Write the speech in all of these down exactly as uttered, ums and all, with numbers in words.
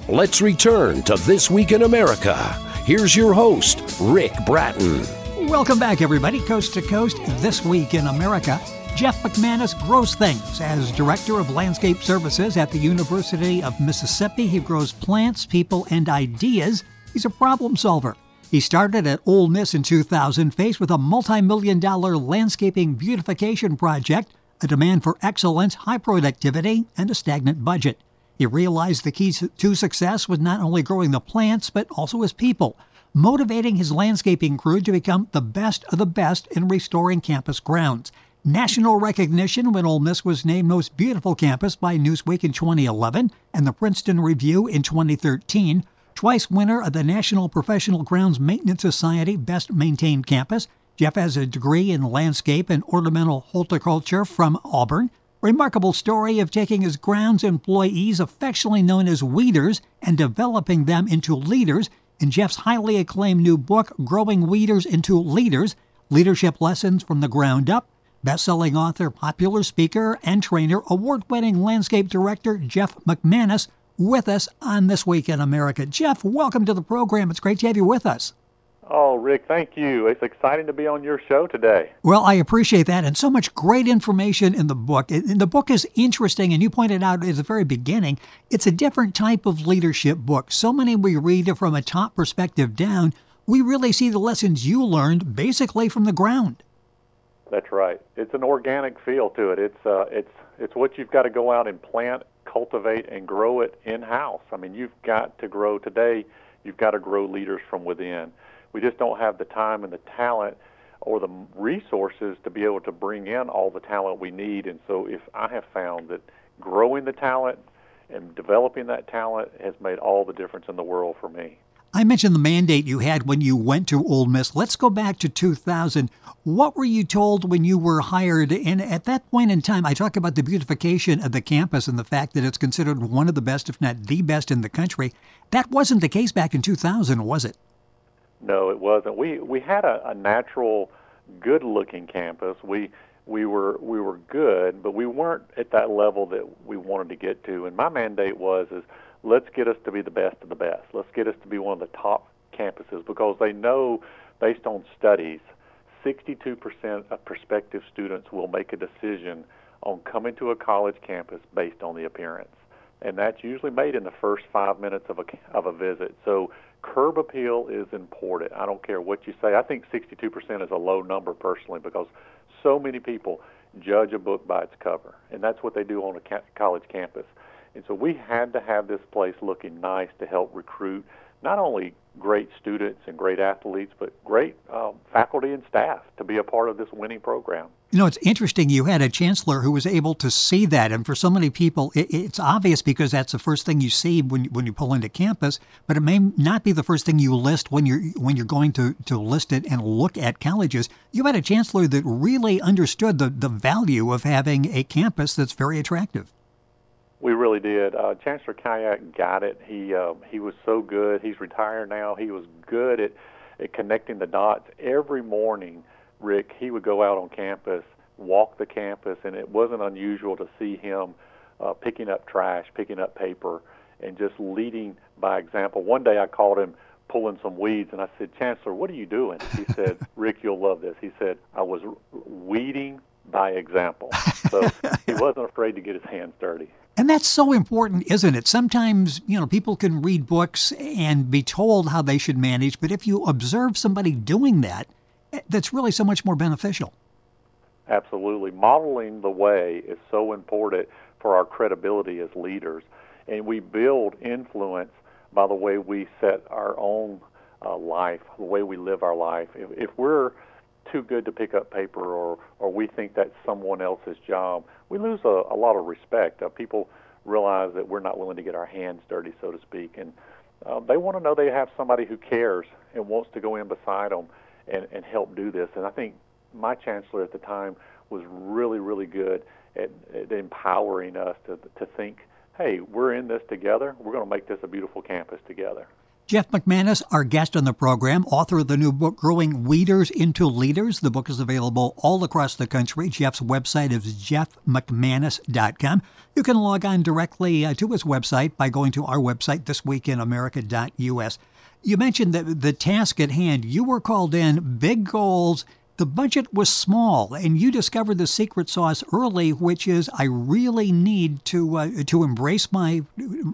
Let's return to This Week in America. Here's your host, Rick Bratton. Welcome back, everybody. Coast to Coast, This Week in America. Jeff McManus grows things. As Director of Landscape Services at the University of Mississippi, he grows plants, people, and ideas. He's a problem solver. He started at Ole Miss in two thousand, faced with a multi-million dollar landscaping beautification project, a demand for excellence, high productivity, and a stagnant budget. He realized the key to success was not only growing the plants, but also his people, motivating his landscaping crew to become the best of the best in restoring campus grounds. National recognition when Ole Miss was named Most Beautiful Campus by Newsweek in twenty eleven and the Princeton Review in twenty thirteen. Twice winner of the National Professional Grounds Maintenance Society Best Maintained Campus. Jeff has a degree in landscape and ornamental horticulture from Auburn. Remarkable story of taking his grounds employees, affectionately known as weeders, and developing them into leaders. In Jeff's highly acclaimed new book, Growing Weeders into Leaders, Leadership Lessons from the Ground Up. Best-selling author, popular speaker, and trainer, award-winning landscape director Jeff McManus with us on This Week in America. Jeff, welcome to the program. It's great to have you with us. Oh, Rick, thank you. It's exciting to be on your show today. Well, I appreciate that, and so much great information in the book. And the book is interesting, and you pointed out at the very beginning, it's a different type of leadership book. So many we read from a top perspective down. We really see the lessons you learned basically from the ground. That's right. It's an organic feel to it. It's uh, it's it's what you've got to go out and plant, cultivate, and grow it in-house. I mean, you've got to grow today. You've got to grow leaders from within. We just don't have the time and the talent or the resources to be able to bring in all the talent we need. And so if I have found that growing the talent and developing that talent has made all the difference in the world for me. I mentioned the mandate you had when you went to Ole Miss. Let's go back to two thousand. What were you told when you were hired? And at that point in time, I talk about the beautification of the campus and the fact that it's considered one of the best, if not the best in the country. That wasn't the case back in two thousand, was it? No, it wasn't. We we had a, a natural, good-looking campus. We we were we were good, but we weren't at that level that we wanted to get to. And my mandate was is let's get us to be the best of the best. Let's get us to be one of the top campuses, because they know, based on studies, sixty-two percent of prospective students will make a decision on coming to a college campus based on the appearance. And that's usually made in the first five minutes of a, of a visit. So curb appeal is important. I don't care what you say. I think sixty-two percent is a low number personally, because so many people judge a book by its cover, and that's what they do on a ca- college campus. And so we had to have this place looking nice to help recruit not only great students and great athletes, but great um, faculty and staff to be a part of this winning program. You know, it's interesting. You had a chancellor who was able to see that. And for so many people, it, it's obvious because that's the first thing you see when, when you pull into campus. But it may not be the first thing you list when you're when you're going to, to list it and look at colleges. You had a chancellor that really understood the, the value of having a campus that's very attractive. We really did. Uh, Chancellor Kayak got it. He uh, he was so good. He's retired now. He was good at, at connecting the dots. Every morning, Rick, he would go out on campus, walk the campus, and it wasn't unusual to see him uh, picking up trash, picking up paper, and just leading by example. One day I called him pulling some weeds, and I said, Chancellor, what are you doing? He said, Rick, you'll love this. He said, I was weeding by example. So he wasn't afraid to get his hands dirty. And that's so important, isn't it? Sometimes, you know, people can read books and be told how they should manage, but if you observe somebody doing that, that's really so much more beneficial. Absolutely. Modeling the way is so important for our credibility as leaders. And we build influence by the way we set our own uh, life, the way we live our life. If, if we're too good to pick up paper, or, or we think that's someone else's job, we lose a, a lot of respect. Uh, people realize that we're not willing to get our hands dirty, so to speak, and uh, they want to know they have somebody who cares and wants to go in beside them and, and help do this. And I think my chancellor at the time was really, really good at, at empowering us to to think, hey, we're in this together. We're going to make this a beautiful campus together. Jeff McManus, our guest on the program, author of the new book, Growing Weeders into Leaders. The book is available all across the country. Jeff's website is jeff mcmanus dot com. You can log on directly uh, to his website by going to our website, this week in america dot u s. You mentioned that the task at hand, you were called in, big goals. The budget was small, and you discovered the secret sauce early, which is I really need to uh, to embrace my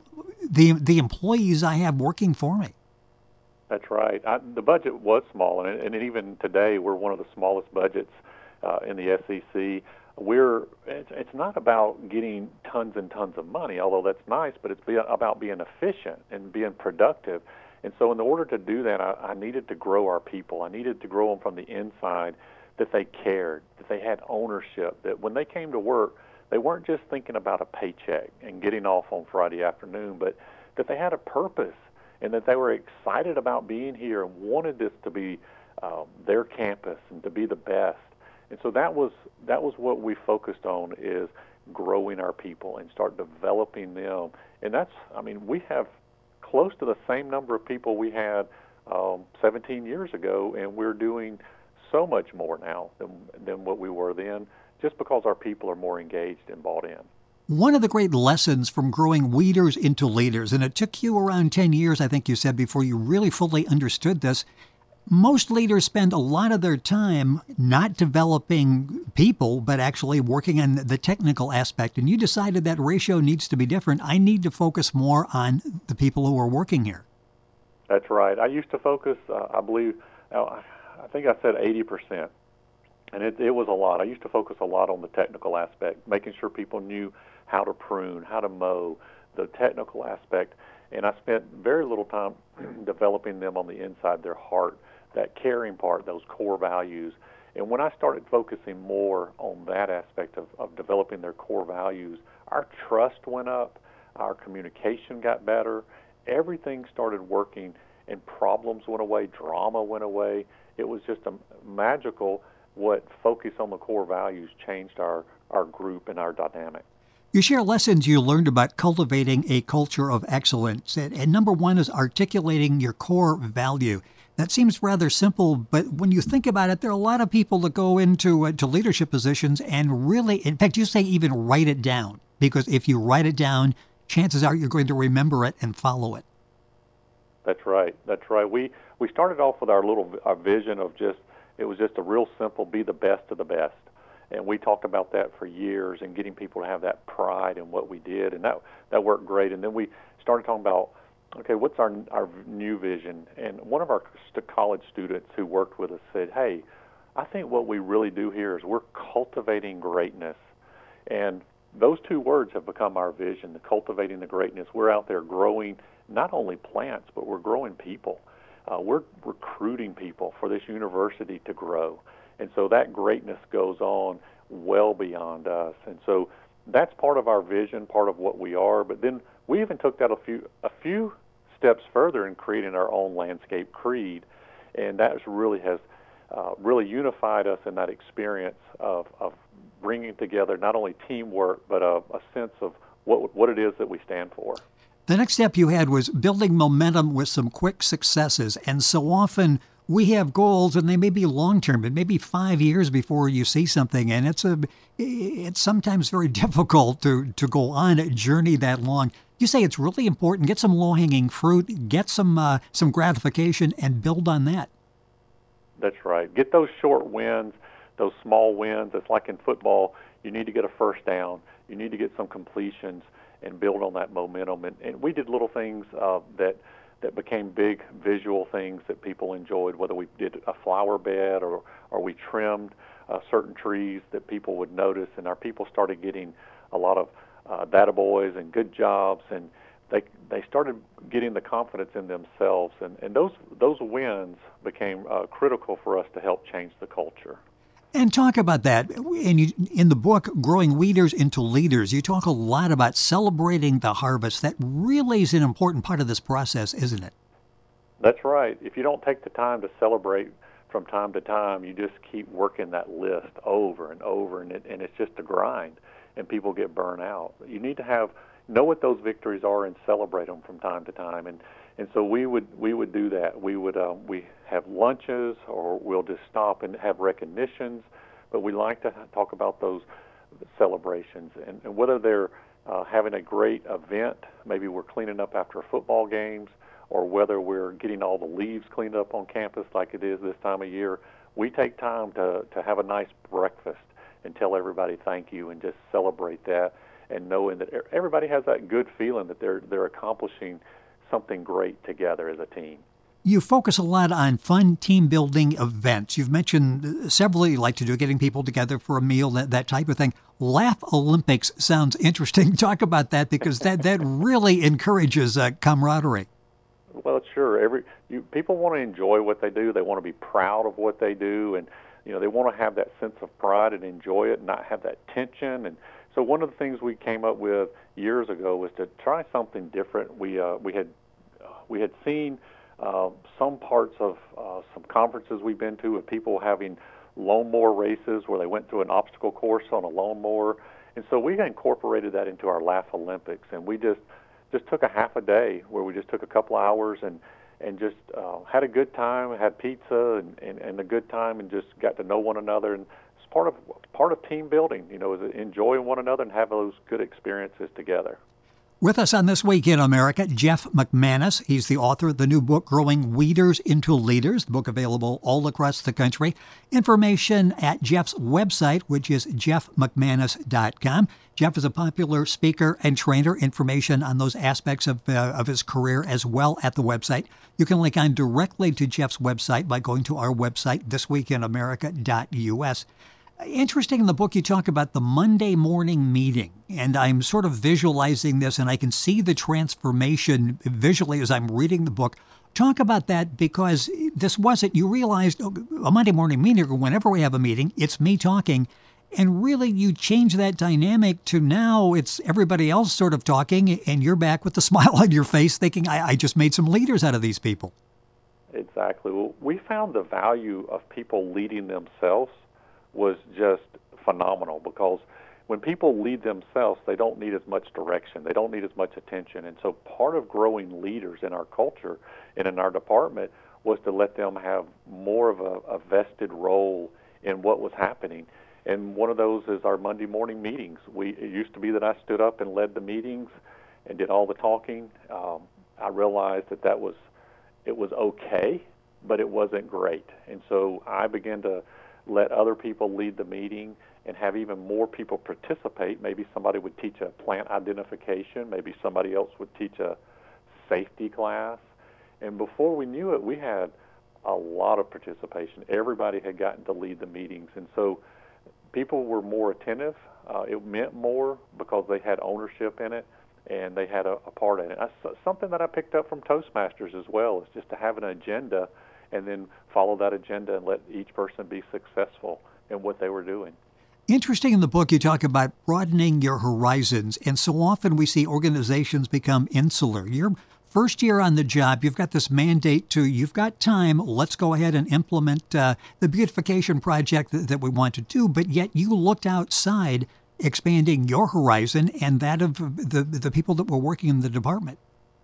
the the employees I have working for me. That's right. I, the budget was small, and, and even today we're one of the smallest budgets uh, in the S E C. We're it's, it's not about getting tons and tons of money, although that's nice, but it's be, about being efficient and being productive. And so in order to do that, I, I needed to grow our people. I needed to grow them from the inside, that they cared, that they had ownership, that when they came to work, they weren't just thinking about a paycheck and getting off on Friday afternoon, but that they had a purpose and that they were excited about being here and wanted this to be um, their campus and to be the best. And so that was that was what we focused on, is growing our people and start developing them. And that's, I mean, we have close to the same number of people we had um, seventeen years ago, and we're doing so much more now than than what we were then, just because our people are more engaged and bought in. One of the great lessons from growing weeders into leaders, and it took you around ten years, I think you said, before you really fully understood this. Most leaders spend a lot of their time not developing people, but actually working on the technical aspect. And you decided that ratio needs to be different. I need to focus more on the people who are working here. That's right. I used to focus, uh, I believe, uh, I think I said eighty percent. And it, it was a lot. I used to focus a lot on the technical aspect, making sure people knew how to prune, how to mow, the technical aspect. And I spent very little time developing them on the inside, their heart, that caring part, those core values. And when I started focusing more on that aspect of, of developing their core values, our trust went up, our communication got better, everything started working, and problems went away, drama went away. It was just a magical what focus on the core values changed our, our group and our dynamic. You share lessons you learned about cultivating a culture of excellence. And, and number one is articulating your core value. That seems rather simple, but when you think about it, there are a lot of people that go into uh, to leadership positions and really, in fact, you say even write it down, because if you write it down, chances are you're going to remember it and follow it. That's right. That's right. We we started off with our little our vision of just, it was just a real simple, be the best of the best. And we talked about that for years and getting people to have that pride in what we did, and that that worked great. And then we started talking about, okay, what's our our new vision? And one of our college students who worked with us said, hey, I think what we really do here is we're cultivating greatness. And those two words have become our vision, the cultivating the greatness. We're out there growing not only plants, but we're growing people. Uh, we're recruiting people for this university to grow. And so that greatness goes on well beyond us. And so that's part of our vision, part of what we are. But then we even took that a few a few steps further in creating our own landscape creed. And that really has uh, really unified us in that experience of, of bringing together not only teamwork, but a, a sense of what what it is that we stand for. The next step you had was building momentum with some quick successes. And so often we have goals, and they may be long-term. It may be five years before you see something, and it's a it's sometimes very difficult to, to go on a journey that long. You say it's really important. Get some low-hanging fruit, get some uh, some gratification, and build on that. That's right. Get those short wins, those small wins. It's like in football. You need to get a first down. You need to get some completions and build on that momentum. And, and we did little things uh, that that became big visual things that people enjoyed, whether we did a flower bed or, or we trimmed uh, certain trees that people would notice, and our people started getting a lot of uh, data boys and good jobs, and they they started getting the confidence in themselves, and, and those those wins became uh, critical for us to help change the culture. And talk about that. And you, in the book, Growing Weeders into Leaders, you talk a lot about celebrating the harvest. That really is an important part of this process, isn't it? That's right. If you don't take the time to celebrate from time to time, you just keep working that list over and over, and, it, and it's just a grind, and people get burned out. You need to have know what those victories are and celebrate them from time to time. And and so we would we would do that. We would um, we have lunches, or we'll just stop and have recognitions. But we like to talk about those celebrations, and, and whether they're uh, having a great event, maybe we're cleaning up after football games, or whether we're getting all the leaves cleaned up on campus like it is this time of year. We take time to, to have a nice breakfast and tell everybody thank you and just celebrate that, and knowing that everybody has that good feeling that they're they're accomplishing something great together as a team. You focus a lot on fun team-building events. You've mentioned several you like to do, getting people together for a meal, that, that type of thing. Laugh Olympics sounds interesting. Talk about that, because that, that really encourages uh, camaraderie. Well, sure. Every you, people want to enjoy what they do. They want to be proud of what they do, and you know they want to have that sense of pride and enjoy it, and not have that tension. And so, one of the things we came up with years ago was to try something different. We uh, we had uh, we had seen uh, some parts of uh, some conferences we've been to of people having lawnmower races where they went through an obstacle course on a lawnmower, and so we incorporated that into our Laugh Olympics, and we just just took a half a day where we just took a couple hours and and just uh, had a good time, had pizza and, and, and a good time, and just got to know one another. And it's part of part of team building, you know, is enjoying one another and have those good experiences together. With us on This Week in America, Jeff McManus. He's the author of the new book, Growing Weeders into Leaders, the book available all across the country. Information at Jeff's website, which is jeff mcmanus dot com. Jeff is a popular speaker and trainer. Information on those aspects of, uh, of his career as well at the website. You can link on directly to Jeff's website by going to our website, this week in america dot u s. Interesting, in the book you talk about the Monday morning meeting, and I'm sort of visualizing this, and I can see the transformation visually as I'm reading the book. Talk about that, because this wasn't, you realized oh, a Monday morning meeting, or whenever we have a meeting, it's me talking, and really you change that dynamic to now it's everybody else sort of talking, and you're back with a smile on your face thinking, I, I just made some leaders out of these people. Exactly. Well, we found the value of people leading themselves was just phenomenal, because when people lead themselves, they don't need as much direction. They don't need as much attention. And so part of growing leaders in our culture and in our department was to let them have more of a, a vested role in what was happening. And one of those is our Monday morning meetings. We, it used to be that I stood up and led the meetings and did all the talking. Um, I realized that that was, it was okay, but it wasn't great. And so I began to let other people lead the meeting and have even more people participate. Maybe somebody would teach a plant identification. Maybe somebody else would teach a safety class. And before we knew it, we had a lot of participation. Everybody had gotten to lead the meetings. And so people were more attentive. Uh, it meant more because they had ownership in it and they had a, a part in it. That's something that I picked up from Toastmasters as well, is just to have an agenda and then follow that agenda and let each person be successful in what they were doing. Interesting, in the book you talk about broadening your horizons, and so often we see organizations become insular. Your first year on the job, you've got this mandate to, you've got time, let's go ahead and implement uh, the beautification project that, that we want to do, but yet you looked outside, expanding your horizon and that of the, the people that were working in the department.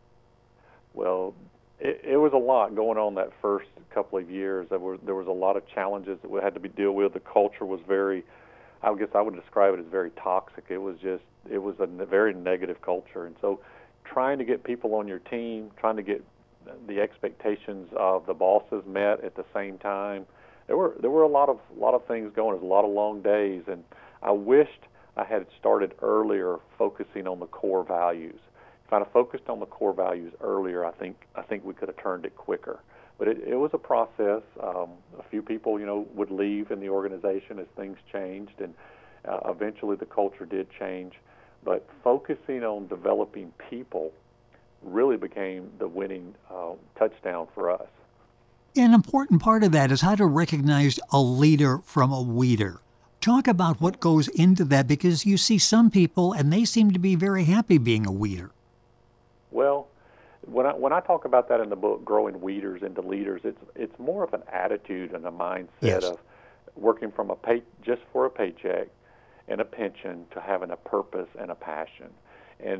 Well, It, it was a lot going on that first couple of years. There were there was a lot of challenges that we had to be deal with. The culture was very, I guess I would describe it as very toxic. It was just, it was a very negative culture. And so trying to get people on your team, trying to get the expectations of the bosses met at the same time, there were there were a lot of lot of things going. There was a lot of long days, and I wished I had started earlier focusing on the core values. If I'd have focused on the core values earlier, I think I think we could have turned it quicker. But it, it was a process. Um, a few people, you know, would leave in the organization as things changed, and uh, eventually the culture did change. But focusing on developing people really became the winning uh, touchdown for us. An important part of that is how to recognize a leader from a weeder. Talk about what goes into that, because you see some people and they seem to be very happy being a weeder. Well, when I when I talk about that in the book, Growing Weeders into Leaders, it's it's more of an attitude and a mindset yes. of working from a pay just for a paycheck and a pension to having a purpose and a passion. And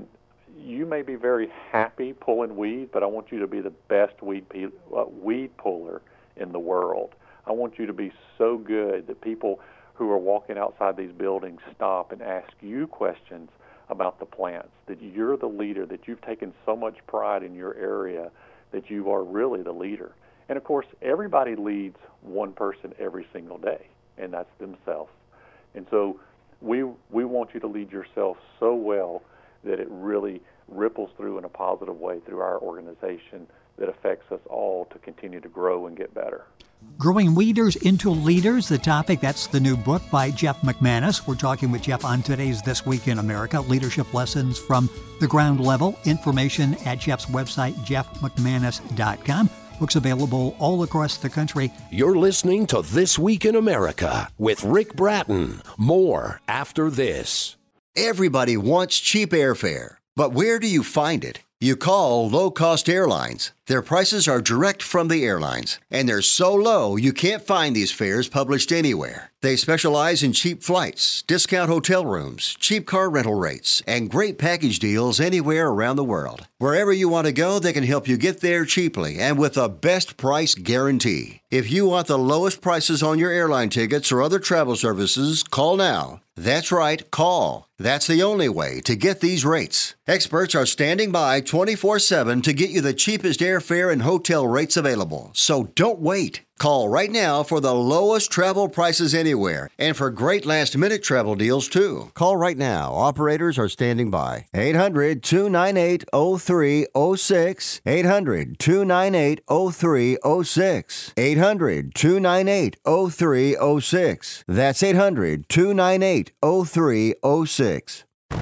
you may be very happy pulling weed, but I want you to be the best weed pe- uh, weed puller in the world. I want you to be so good that people who are walking outside these buildings stop and ask you questions about the plants, that you're the leader, that you've taken so much pride in your area that you are really the leader. And, of course, everybody leads one person every single day, and that's themselves. And so we we want you to lead yourself so well that it really ripples through in a positive way through our organization that affects us all to continue to grow and get better. Growing Weeders into Leaders, the topic. That's the new book by Jeff McManus. We're talking with Jeff on today's This Week in America, leadership lessons from the ground level. Information at Jeff's website, jeff mcmanus dot com. Books available all across the country. You're listening to This Week in America with Rick Bratton. More after this. Everybody wants cheap airfare, but where do you find it? You call Low Cost Airlines. Their prices are direct from the airlines, and they're so low you can't find these fares published anywhere. They specialize in cheap flights, discount hotel rooms, cheap car rental rates, and great package deals anywhere around the world. Wherever you want to go, they can help you get there cheaply and with a best price guarantee. If you want the lowest prices on your airline tickets or other travel services, call now. That's right, call. That's the only way to get these rates. Experts are standing by twenty-four seven to get you the cheapest airfare and hotel rates available. So don't wait. Call right now for the lowest travel prices anywhere and for great last-minute travel deals, too. Call right now. Operators are standing by. eight hundred, two nine eight, oh three oh six. eight hundred, two nine eight, oh three oh six. eight hundred, two nine eight, oh three oh six. That's eight hundred, two nine eight, oh three oh six.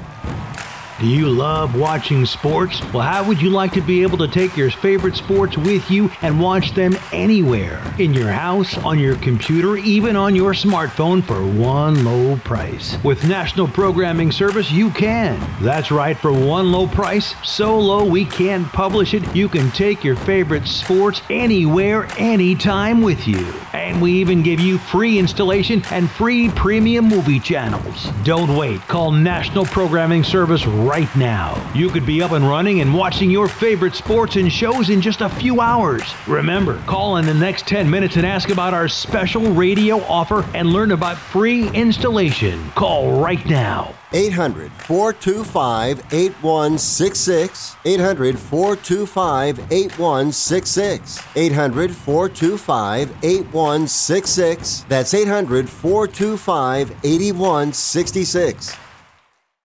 Do you love watching sports? Well, how would you like to be able to take your favorite sports with you and watch them anywhere? In your house, on your computer, even on your smartphone for one low price. With National Programming Service, you can. That's right, for one low price, so low we can't publish it, you can take your favorite sports anywhere, anytime with you. And we even give you free installation and free premium movie channels. Don't wait. Call National Programming Service right now. You could be up and running and watching your favorite sports and shows in just a few hours. Remember, call in the next ten minutes and ask about our special radio offer and learn about free installation. Call right now. eight hundred, four two five, eight one six six. eight hundred, four two five, eight one six six. eight hundred, four two five, eight one six six. That's eight hundred, four two five, eight one six six.